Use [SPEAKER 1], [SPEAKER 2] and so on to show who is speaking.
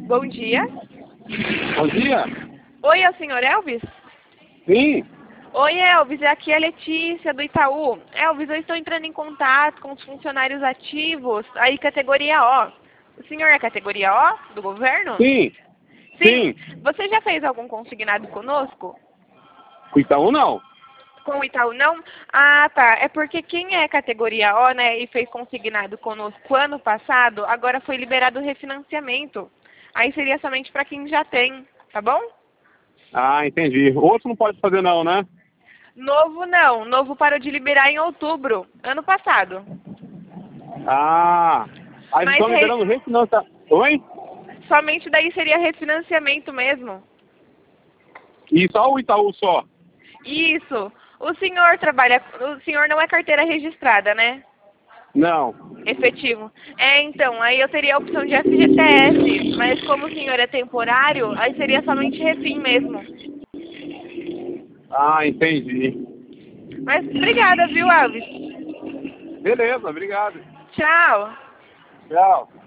[SPEAKER 1] Bom dia.
[SPEAKER 2] Bom dia.
[SPEAKER 1] Oi, é o senhor Elvis?
[SPEAKER 2] Sim.
[SPEAKER 1] Oi, Elvis, aqui é a Letícia do Itaú. Elvis, eu estou entrando em contato com os funcionários ativos, aí categoria O. O senhor é categoria O do governo?
[SPEAKER 2] Sim.
[SPEAKER 1] Sim. Você já fez algum consignado conosco?
[SPEAKER 2] O Itaú não.
[SPEAKER 1] Com o Itaú não? Ah, tá. É porque quem é categoria O, né, e fez consignado conosco ano passado, agora foi liberado o refinanciamento. Aí seria somente para quem já tem, tá bom?
[SPEAKER 2] Ah, entendi. Outro não pode fazer não, né?
[SPEAKER 1] Novo não. Novo parou de liberar em outubro, ano passado.
[SPEAKER 2] Ah. Aí
[SPEAKER 1] Mas
[SPEAKER 2] estão liberando refinanciamento. Oi?
[SPEAKER 1] somente daí seria refinanciamento mesmo.
[SPEAKER 2] E só o Itaú só?
[SPEAKER 1] Isso. O senhor trabalha... O senhor não é carteira registrada, né?
[SPEAKER 2] Não.
[SPEAKER 1] Efetivo. É, então, aí eu teria a opção de FGTS, mas como o senhor é temporário, aí seria somente refim mesmo.
[SPEAKER 2] Ah, entendi.
[SPEAKER 1] Mas obrigada, viu, Alves?
[SPEAKER 2] Beleza, obrigado.
[SPEAKER 1] Tchau.
[SPEAKER 2] Tchau.